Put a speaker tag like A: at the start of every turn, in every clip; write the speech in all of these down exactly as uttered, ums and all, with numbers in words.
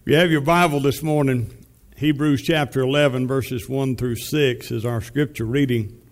A: If you have your Bible this morning, Hebrews chapter eleven, verses one through six is our scripture reading.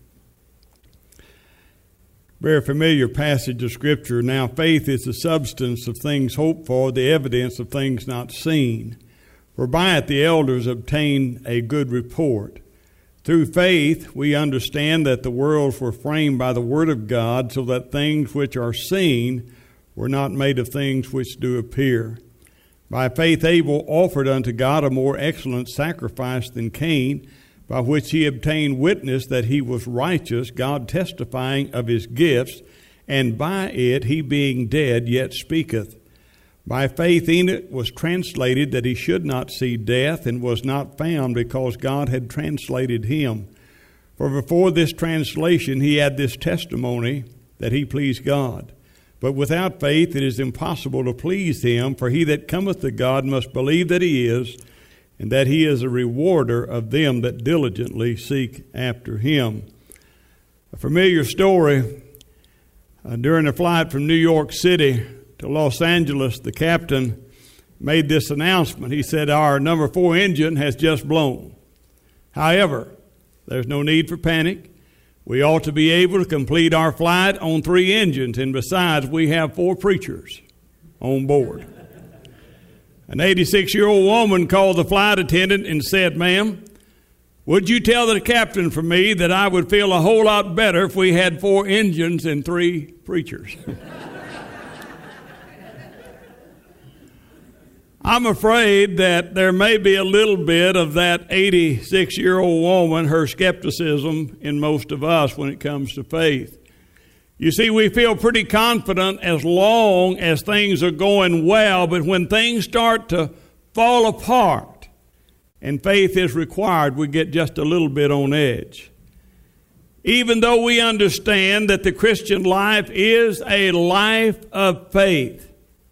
A: Very familiar passage of scripture. Now faith is the substance of things hoped for, the evidence of things not seen. For by it the elders obtained a good report. Through faith we understand that the worlds were framed by the word of God, so that things which are seen were not made of things which do appear. By faith Abel offered unto God a more excellent sacrifice than Cain, by which he obtained witness that he was righteous, God testifying of his gifts, and by it he being dead yet speaketh. By faith Enoch was translated that he should not see death, and was not found, because God had translated him. For before this translation he had this testimony, that he pleased God. But without faith it is impossible to please him, for he that cometh to God must believe that he is, and that he is a rewarder of them that diligently seek after him. A familiar story. Uh, during a flight from New York City to Los Angeles, the captain made this announcement. He said, "Our number four engine has just blown. However, there's no need for panic. We ought to be able to complete our flight on three engines, and besides, we have four preachers on board." An eighty-six-year-old woman called the flight attendant and said, "Ma'am, would you tell the captain for me that I would feel a whole lot better if we had four engines and three preachers?" I'm afraid that there may be a little bit of that eighty-six-year-old woman, her skepticism, in most of us when it comes to faith. You see, we feel pretty confident as long as things are going well, but when things start to fall apart and faith is required, we get just a little bit on edge. Even though we understand that the Christian life is a life of faith,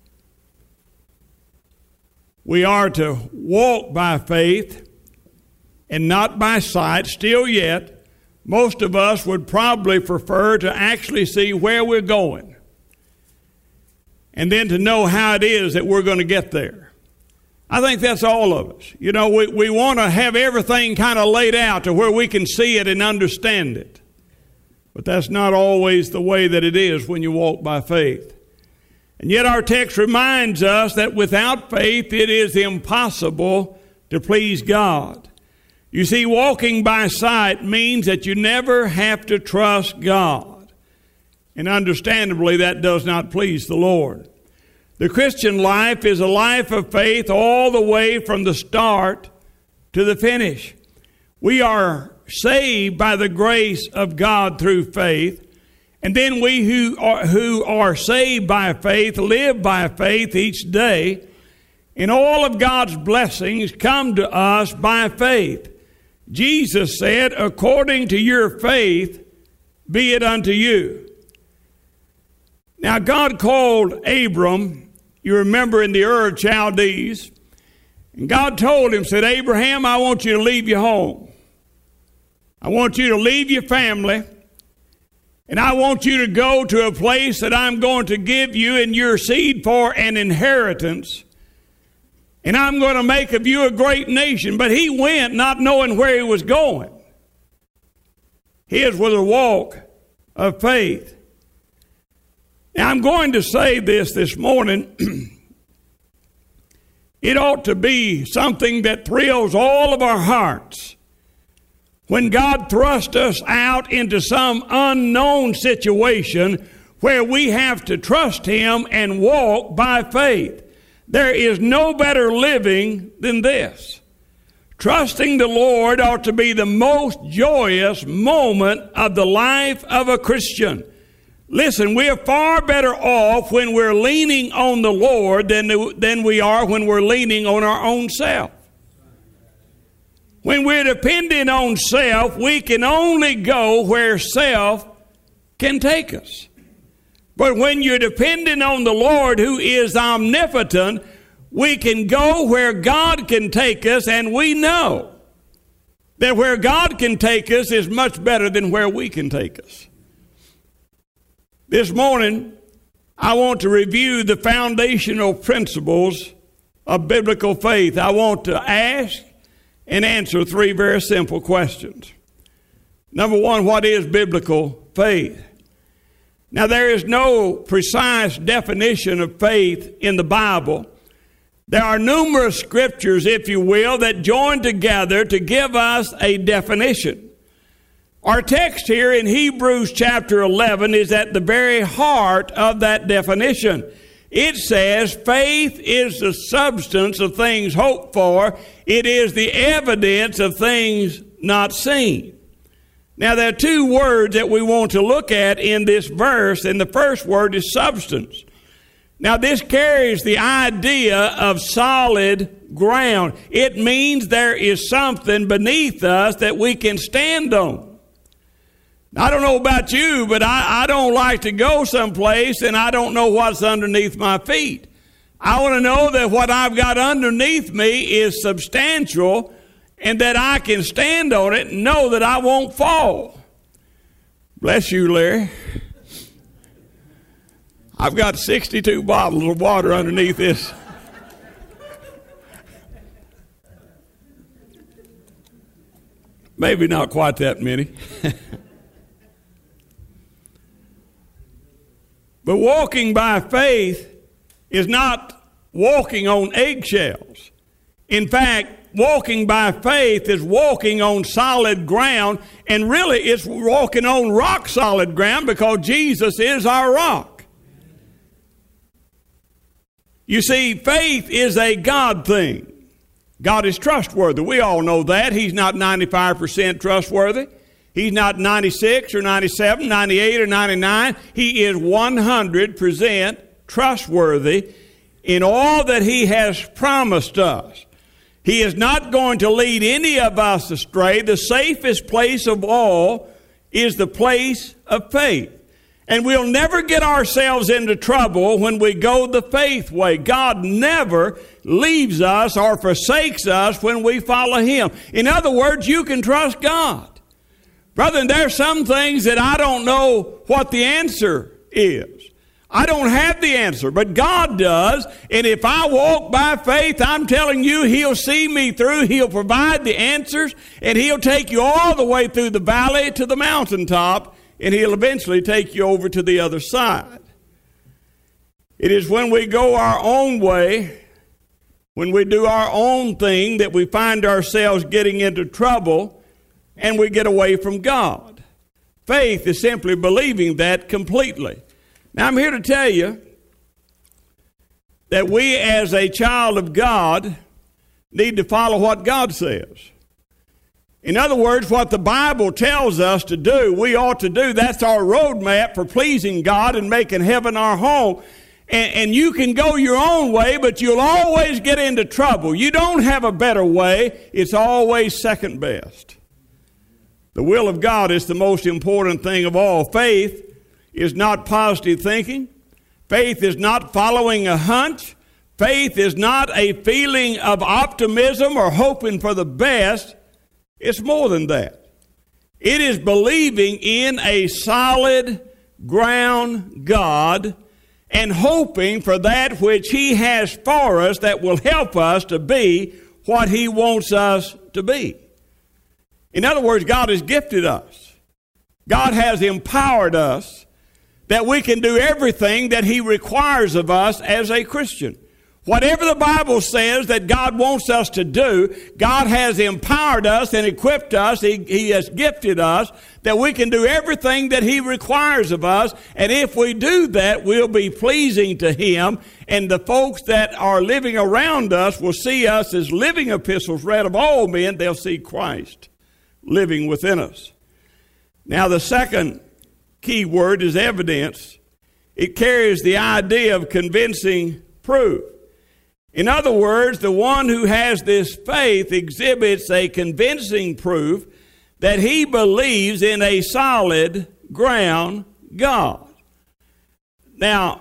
A: we are to walk by faith and not by sight. Still yet, most of us would probably prefer to actually see where we're going and then to know how it is that we're going to get there. I think that's all of us. You know, we, we want to have everything kind of laid out to where we can see it and understand it. But that's not always the way that it is when you walk by faith. And yet our text reminds us that without faith it is impossible to please God. You see, walking by sight means that you never have to trust God. And understandably, that does not please the Lord. The Christian life is a life of faith all the way from the start to the finish. We are saved by the grace of God through faith. And then we who are, who are saved by faith live by faith each day. And all of God's blessings come to us by faith. Jesus said, "According to your faith, be it unto you." Now God called Abram, you remember, in the Ur of Chaldees. And God told him, said, "Abraham, I want you to leave your home. I want you to leave your family. And I want you to go to a place that I'm going to give you and your seed for an inheritance. And I'm going to make of you a great nation." But he went not knowing where he was going. His was a walk of faith. Now I'm going to say this this morning. It ought to be something that thrills all of our hearts when God thrusts us out into some unknown situation where we have to trust Him and walk by faith. There is no better living than this. Trusting the Lord ought to be the most joyous moment of the life of a Christian. Listen, we are far better off when we're leaning on the Lord than, than we are when we're leaning on our own self. When we're dependent on self, we can only go where self can take us. But when you're dependent on the Lord, who is omnipotent, we can go where God can take us, and we know that where God can take us is much better than where we can take us. This morning, I want to review the foundational principles of biblical faith, I want to ask and answer three very simple questions. Number one, what is biblical faith? Now, there is no precise definition of faith in the Bible. There are numerous scriptures, if you will, that join together to give us a definition. Our text here in Hebrews chapter eleven is at the very heart of that definition. It says, faith is the substance of things hoped for. It is the evidence of things not seen. Now, there are two words that we want to look at in this verse, and the first word is substance. Now, this carries the idea of solid ground. It means there is something beneath us that we can stand on. I don't know about you, but I, I don't like to go someplace and I don't know what's underneath my feet. I want to know that what I've got underneath me is substantial and that I can stand on it and know that I won't fall. Bless you, Larry. I've got sixty-two bottles of water underneath this. Maybe not quite that many. But walking by faith is not walking on eggshells. In fact, walking by faith is walking on solid ground, and really it's walking on rock solid ground because Jesus is our rock. You see, faith is a God thing. God is trustworthy. We all know that. He's not ninety-five percent trustworthy. He's not ninety-six or ninety-seven, ninety-eight or ninety-nine. He is one hundred percent trustworthy in all that He has promised us. He is not going to lead any of us astray. The safest place of all is the place of faith. And we'll never get ourselves into trouble when we go the faith way. God never leaves us or forsakes us when we follow Him. In other words, you can trust God. Brother, there's some things that I don't know what the answer is. I don't have the answer, but God does. And if I walk by faith, I'm telling you, He'll see me through. He'll provide the answers, and He'll take you all the way through the valley to the mountaintop, and He'll eventually take you over to the other side. It is when we go our own way, when we do our own thing, that we find ourselves getting into trouble and we get away from God. Faith is simply believing that completely. Now, I'm here to tell you that we as a child of God need to follow what God says. In other words, what the Bible tells us to do, we ought to do. That's our roadmap for pleasing God and making heaven our home. And, and you can go your own way, but you'll always get into trouble. You don't have a better way. It's always second best. The will of God is the most important thing of all. Faith is not positive thinking. Faith is not following a hunch. Faith is not a feeling of optimism or hoping for the best. It's more than that. It is believing in a solid ground God and hoping for that which He has for us that will help us to be what He wants us to be. In other words, God has gifted us. God has empowered us that we can do everything that He requires of us as a Christian. Whatever the Bible says that God wants us to do, God has empowered us and equipped us. He, he has gifted us that we can do everything that He requires of us. And if we do that, we'll be pleasing to Him. And the folks that are living around us will see us as living epistles read of all men. They'll see Christ living within us. Now, the second key word is evidence. It carries the idea of convincing proof. In other words, the one who has this faith exhibits a convincing proof that he believes in a solid ground God. Now,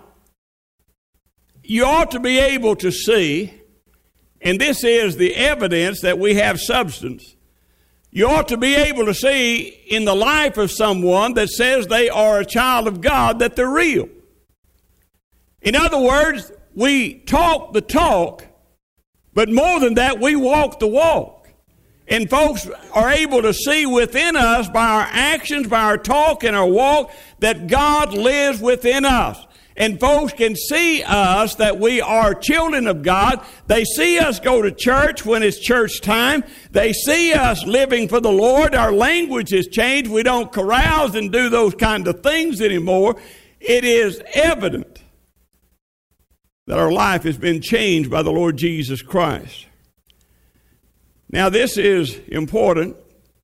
A: you ought to be able to see, and this is the evidence that we have substance. You ought to be able to see in the life of someone that says they are a child of God that they're real. In other words, we talk the talk, But more than that, we walk the walk. And folks are able to see within us by our actions, by our talk and our walk, that God lives within us. And folks can see us that we are children of God. They see us go to church when it's church time. They see us living for the Lord. Our language has changed. We don't carouse and do those kind of things anymore. It is evident that our life has been changed by the Lord Jesus Christ. Now, this is important.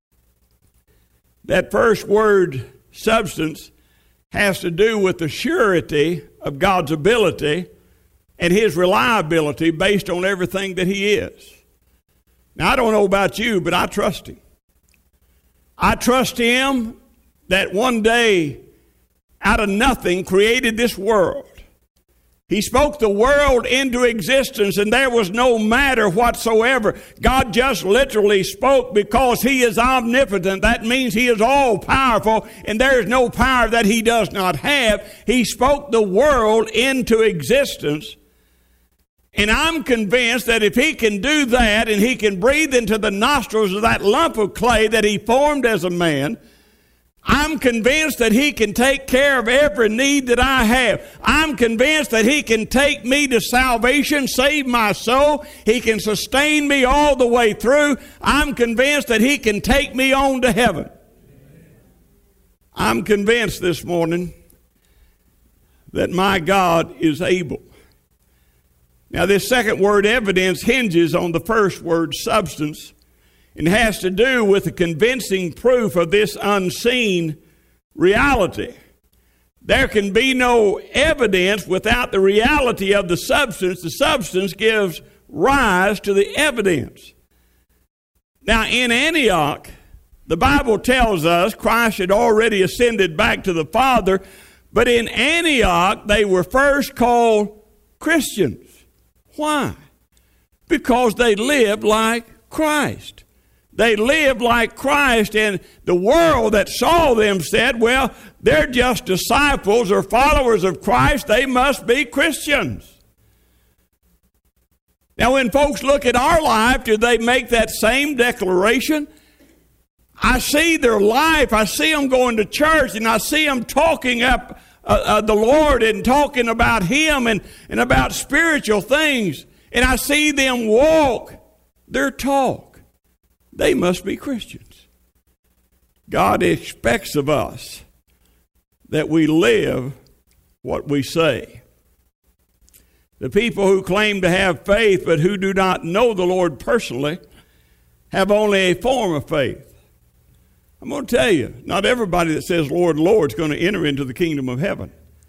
A: That first word, substance, has to do with the surety of God's ability and His reliability based on everything that He is. Now, I don't know about you, but I trust Him. I trust Him that one day, out of nothing, created this world. He spoke the world into existence, and there was no matter whatsoever. God just literally spoke because He is omnipotent. That means He is all-powerful, and there is no power that He does not have. He spoke the world into existence, and I'm convinced that if He can do that, and He can breathe into the nostrils of that lump of clay that He formed as a man, I'm convinced that He can take care of every need that I have. I'm convinced that He can take me to salvation, save my soul. He can sustain me all the way through. I'm convinced that He can take me on to heaven. I'm convinced this morning that my God is able. Now, this second word, evidence, hinges on the first word, substance. It has to do with the convincing proof of this unseen reality. There can be no evidence without the reality of the substance. The substance gives rise to the evidence. Now, in Antioch, the Bible tells us Christ had already ascended back to the Father, but in Antioch, they were first called Christians. Why? Because they lived like Christ. They lived like Christ, and the world that saw them said, well, they're just disciples or followers of Christ. They must be Christians. Now, when folks look at our life, do they make that same declaration? I see their life. I see them going to church, and I see them talking up uh, uh, the Lord and talking about Him and, and about spiritual things. And I see them walk their talk. They must be Christians. God expects of us that we live what we say. The people who claim to have faith but who do not know the Lord personally have only a form of faith. I'm going to tell you, not everybody that says Lord, Lord is going to enter into the kingdom of heaven.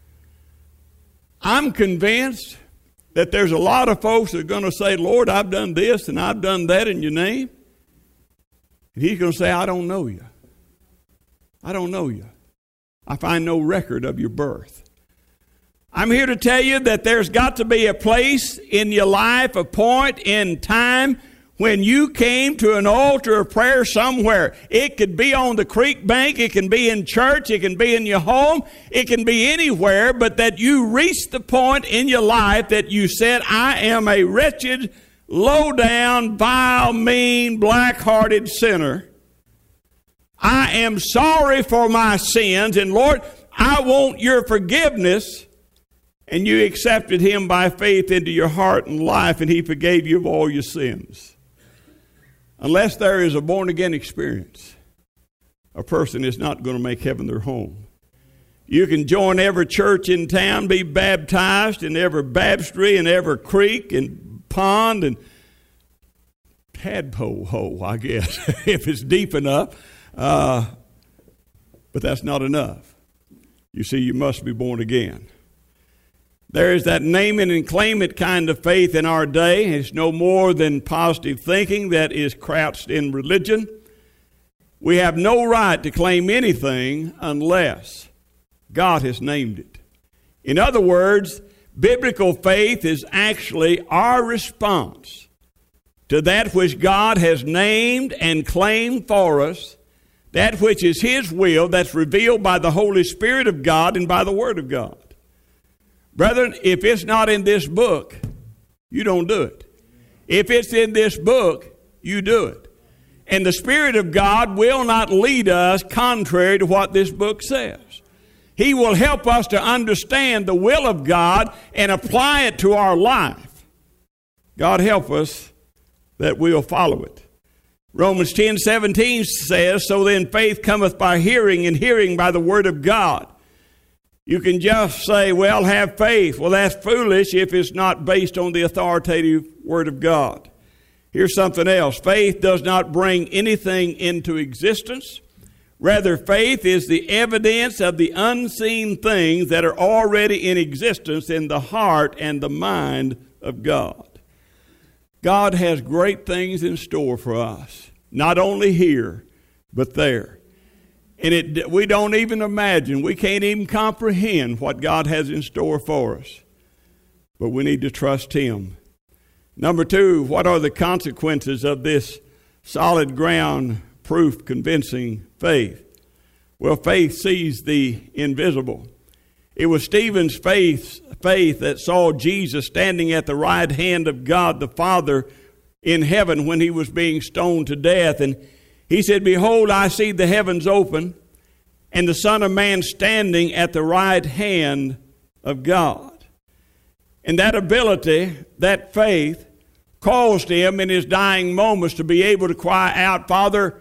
A: I'm convinced that there's a lot of folks that are going to say, Lord, I've done this and I've done that in your name. And He's going to say, I don't know you. I don't know you. I find no record of your birth. I'm here to tell you that there's got to be a place in your life, a point in time when you came to an altar of prayer somewhere. It could be on the creek bank. It can be in church. It can be in your home. It can be anywhere, but that you reached the point in your life that you said, I am a wretched, low-down, vile, mean, black-hearted sinner. I am sorry for my sins, and Lord, I want your forgiveness. And you accepted Him by faith into your heart and life, and He forgave you of all your sins. Unless there is a born-again experience, a person is not going to make heaven their home. You can join every church in town, be baptized in every baptistry and every creek and pond and tadpole hole, I guess, if it's deep enough. Uh, but that's not enough. You see, you must be born again. There is that name it and claim it kind of faith in our day. It's no more than positive thinking that is crouched in religion. We have no right to claim anything unless God has named it. In other words, biblical faith is actually our response to that which God has named and claimed for us, that which is His will that's revealed by the Holy Spirit of God and by the Word of God. Brethren, if it's not in this book, you don't do it. If it's in this book, you do it. And the Spirit of God will not lead us contrary to what this book says. He will help us to understand the will of God and apply it to our life. God help us that we'll follow it. Romans ten seventeen says, so then faith cometh by hearing, and hearing by the word of God. You can just say, well, have faith. Well, that's foolish if it's not based on the authoritative word of God. Here's something else. Faith does not bring anything into existence. Rather, faith is the evidence of the unseen things that are already in existence in the heart and the mind of God. God has great things in store for us, not only here, but there. And it, we don't even imagine, we can't even comprehend what God has in store for us. But we need to trust Him. Number two, what are the consequences of this solid ground, proof, convincing faith? Well, faith sees the invisible. It was Stephen's faith, faith that saw Jesus standing at the right hand of God the Father in heaven when he was being stoned to death. And he said, behold, I see the heavens open and the Son of Man standing at the right hand of God. And that ability, that faith, caused him in his dying moments to be able to cry out, Father,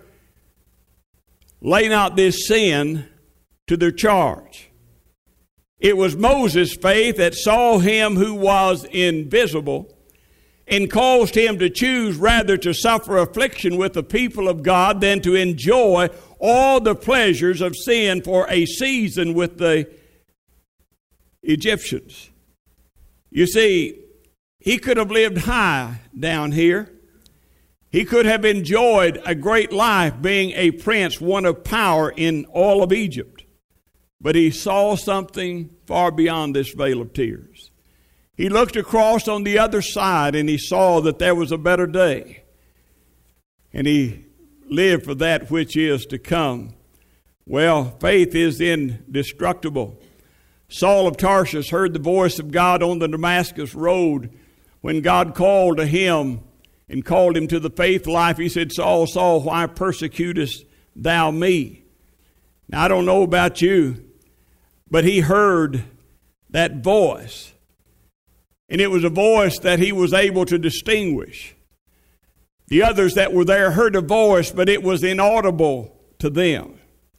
A: lay not this sin to their charge. It was Moses' faith that saw him who was invisible and caused him to choose rather to suffer affliction with the people of God than to enjoy all the pleasures of sin for a season with the Egyptians. You see, he could have lived high down here. He could have enjoyed a great life being a prince, one of power in all of Egypt. But he saw something far beyond this veil of tears. He looked across on the other side and he saw that there was a better day. And he lived for that which is to come. Well, faith is indestructible. Saul of Tarsus heard the voice of God on the Damascus road when God called to him and called him to the faith life. He said, Saul, Saul, why persecutest thou me? Now, I don't know about you, but he heard that voice. And it was a voice that he was able to distinguish. The others that were there heard a voice, but it was inaudible to them.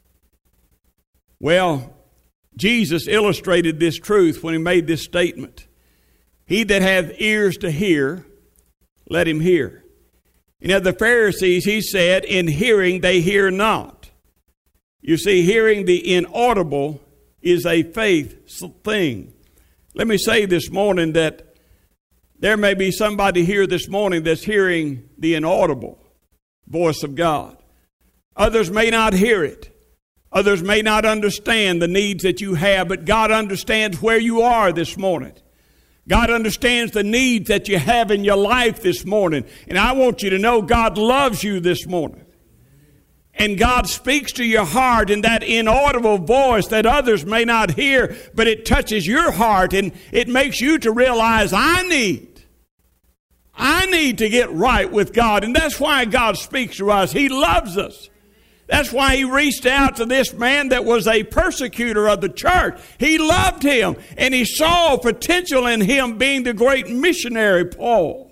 A: Well, Jesus illustrated this truth when he made this statement. He that hath ears to hear, let him hear. And of the Pharisees, he said, in hearing they hear not. You see, hearing the inaudible is a faith thing. Let me say this morning that there may be somebody here this morning that's hearing the inaudible voice of God. Others may not hear it. Others may not understand the needs that you have, but God understands where you are this morning. God understands the needs that you have in your life this morning. And I want you to know God loves you this morning. And God speaks to your heart in that inaudible voice that others may not hear, but it touches your heart and it makes you to realize, I need, I need to get right with God. And that's why God speaks to us. He loves us. That's why he reached out to this man that was a persecutor of the church. He loved him, and he saw potential in him being the great missionary, Paul,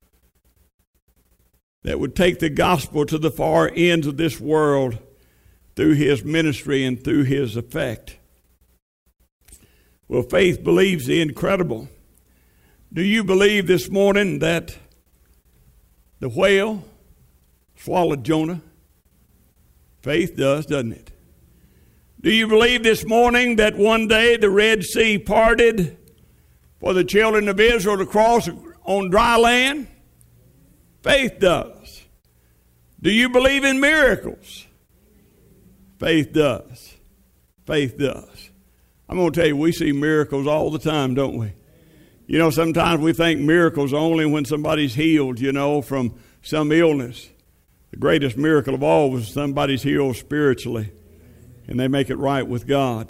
A: that would take the gospel to the far ends of this world through his ministry and through his effect. Well, faith believes the incredible. Do you believe this morning that the whale swallowed Jonah? Faith does, doesn't it? Do you believe this morning that one day the Red Sea parted for the children of Israel to cross on dry land? Faith does. Do you believe in miracles? Faith does. Faith does. I'm going to tell you, we see miracles all the time, don't we? You know, sometimes we think miracles only when somebody's healed, you know, from some illness. The greatest miracle of all was somebody's healed spiritually, and they make it right with God.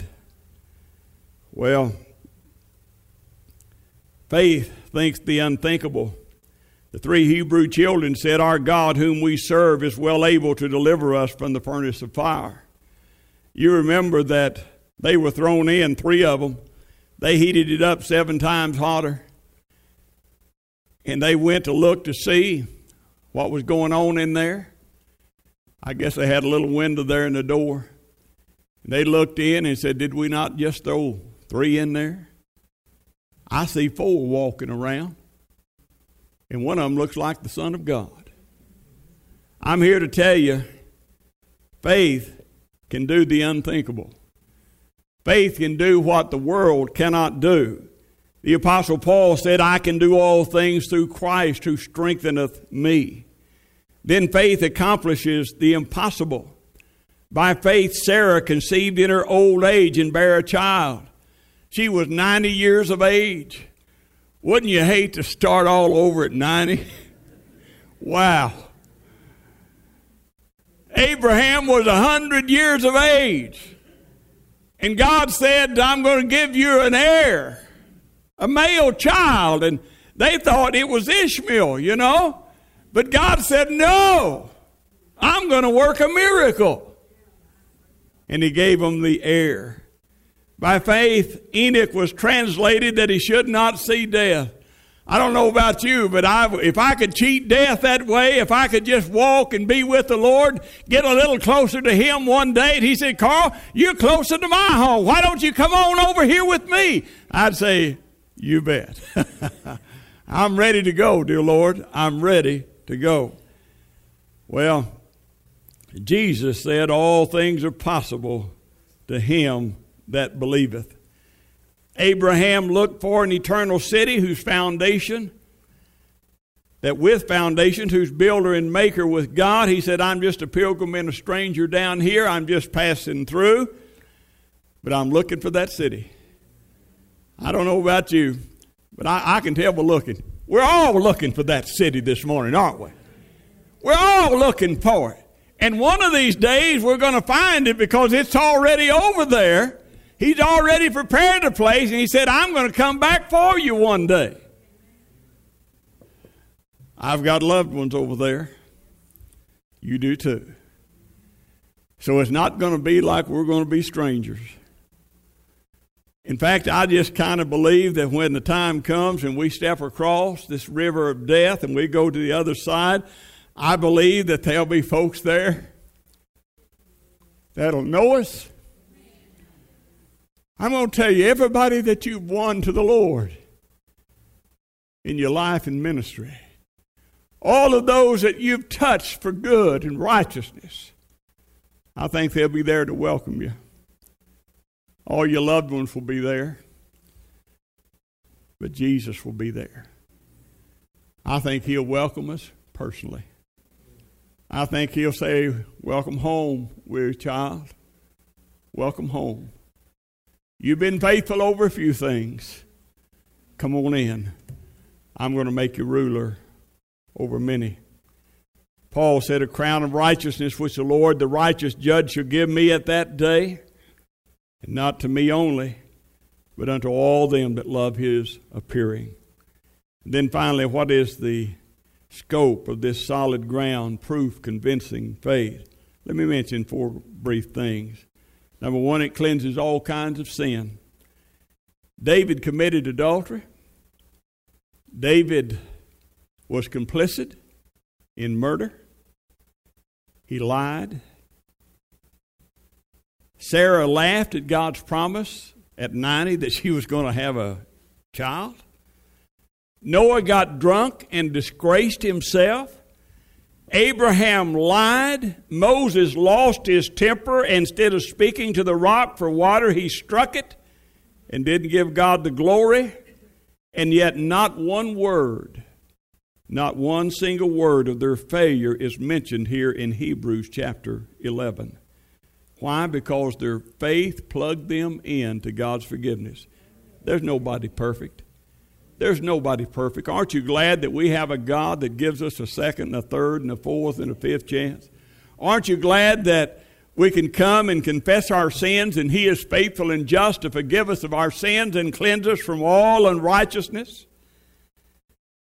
A: Well, faith thinks the unthinkable. The three Hebrew children said, "Our God whom we serve is well able to deliver us from the furnace of fire." You remember that they were thrown in, three of them. They heated it up seven times hotter. And they went to look to see what was going on in there. I guess they had a little window there in the door. And they looked in and said, "Did we not just throw three in there? I see four walking around. And one of them looks like the Son of God." I'm here to tell you, faith can do the unthinkable. Faith can do what the world cannot do. The Apostle Paul said, "I can do all things through Christ who strengtheneth me." Then faith accomplishes the impossible. By faith, Sarah conceived in her old age and bare a child. She was ninety years of age. Wouldn't you hate to start all over at ninety? Wow. Abraham was one hundred years of age. And God said, "I'm going to give you an heir, a male child." And they thought it was Ishmael, you know. But God said, "No, I'm going to work a miracle." And he gave them the heir. By faith, Enoch was translated that he should not see death. I don't know about you, but I, if I could cheat death that way, if I could just walk and be with the Lord, get a little closer to Him one day, and He said, "Carl, you're closer to my home. Why don't you come on over here with me?" I'd say, "You bet." I'm ready to go, dear Lord. I'm ready to go. Well, Jesus said all things are possible to him that believeth. Abraham looked for an eternal city whose foundation, that with foundations, whose builder and maker with God. He said, "I'm just a pilgrim and a stranger down here. I'm just passing through, but I'm looking for that city." I don't know about you, but I, I can tell we're looking. We're all looking for that city this morning, aren't we? We're all looking for it. And one of these days we're going to find it because it's already over there. He's already prepared a place, and He said, "I'm going to come back for you one day." I've got loved ones over there. You do too. So it's not going to be like we're going to be strangers. In fact, I just kind of believe that when the time comes and we step across this river of death and we go to the other side, I believe that there'll be folks there that'll know us. I'm going to tell you, everybody that you've won to the Lord in your life and ministry, all of those that you've touched for good and righteousness, I think they'll be there to welcome you. All your loved ones will be there, but Jesus will be there. I think He'll welcome us personally. I think He'll say, "Welcome home, weary child. Welcome home. You've been faithful over a few things. Come on in. I'm going to make you ruler over many." Paul said, "A crown of righteousness which the Lord, the righteous judge, shall give me at that day, and not to me only, but unto all them that love His appearing." And then finally, what is the scope of this solid ground, proof, convincing faith? Let me mention four brief things. Number one, it cleanses all kinds of sin. David committed adultery. David was complicit in murder. He lied. Sarah laughed at God's promise at ninety that she was going to have a child. Noah got drunk and disgraced himself. Abraham lied. Moses lost his temper. Instead of speaking to the rock for water, he struck it and didn't give God the glory. And yet not one word, not one single word of their failure is mentioned here in Hebrews chapter eleven. Why? Because their faith plugged them in to God's forgiveness. There's nobody perfect. There's nobody perfect. Aren't you glad that we have a God that gives us a second, and a third, and a fourth, and a fifth chance? Aren't you glad that we can come and confess our sins, and He is faithful and just to forgive us of our sins and cleanse us from all unrighteousness?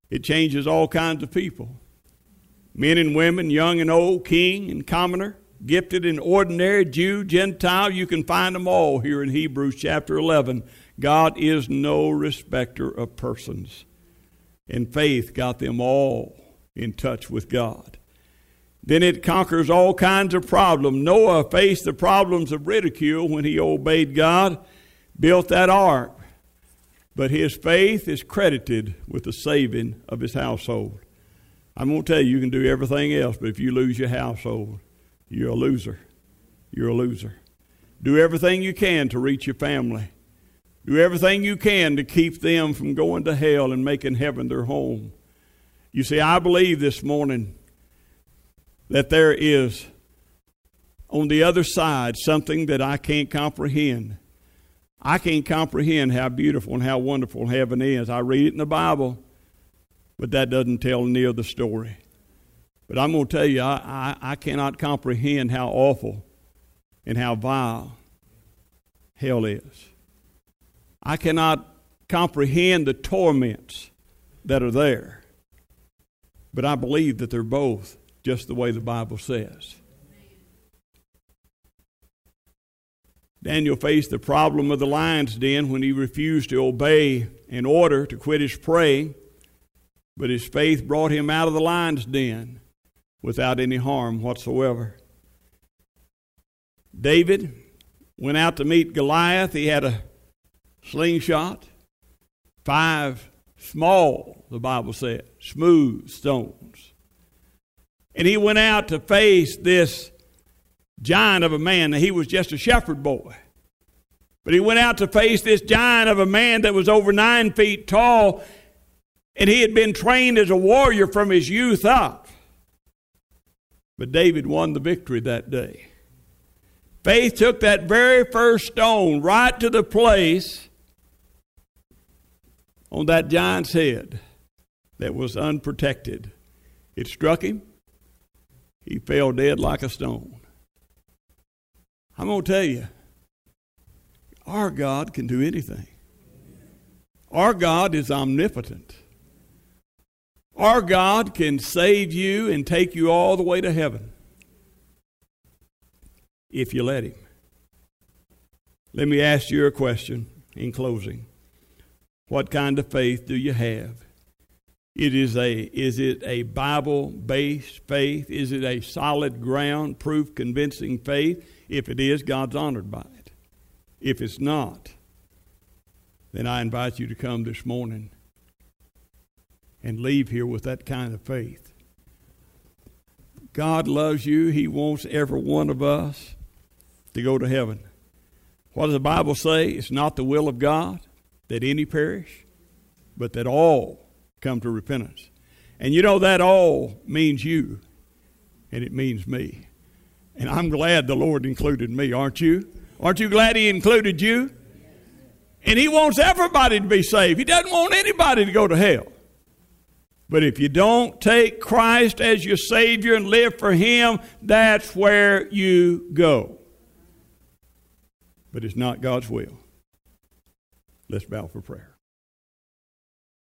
A: It changes all kinds of people. Men and women, young and old, king and commoner, gifted and ordinary, Jew, Gentile, you can find them all here in Hebrews chapter eleven. God is no respecter of persons. And faith got them all in touch with God. Then it conquers all kinds of problems. Noah faced the problems of ridicule when he obeyed God, built that ark. But his faith is credited with the saving of his household. I'm going to tell you, you can do everything else, but if you lose your household, you're a loser. You're a loser. Do everything you can to reach your family. Do everything you can to keep them from going to hell and making heaven their home. You see, I believe this morning that there is on the other side something that I can't comprehend. I can't comprehend how beautiful and how wonderful heaven is. I read it in the Bible, but that doesn't tell any of the story. But I'm going to tell you, I, I, I cannot comprehend how awful and how vile hell is. I cannot comprehend the torments that are there. But I believe that they're both just the way the Bible says. Daniel faced the problem of the lion's den when he refused to obey an order to quit his praying, but his faith brought him out of the lion's den without any harm whatsoever. David went out to meet Goliath. He had a slingshot, five small, the Bible said, smooth stones. And he went out to face this giant of a man. He was just a shepherd boy. But he went out to face this giant of a man that was over nine feet tall, and he had been trained as a warrior from his youth up. But David won the victory that day. Faith took that very first stone right to the place on that giant's head that was unprotected. It struck him. He fell dead like a stone. I'm going to tell you, our God can do anything. Our God is omnipotent. Our God can save you and take you all the way to heaven if you let him. Let me ask you a question in closing. What kind of faith do you have? It is a, is it a Bible-based faith? Is it a solid ground, proof, convincing faith? If it is, God's honored by it. If it's not, then I invite you to come this morning and leave here with that kind of faith. God loves you. He wants every one of us to go to heaven. What does the Bible say? It's not the will of God that any perish, but that all come to repentance. And you know that all means you, and it means me. And I'm glad the Lord included me, aren't you? Aren't you glad he included you? And he wants everybody to be saved. He doesn't want anybody to go to hell. But if you don't take Christ as your Savior and live for him, that's where you go. But it's not God's will. Let's bow for prayer.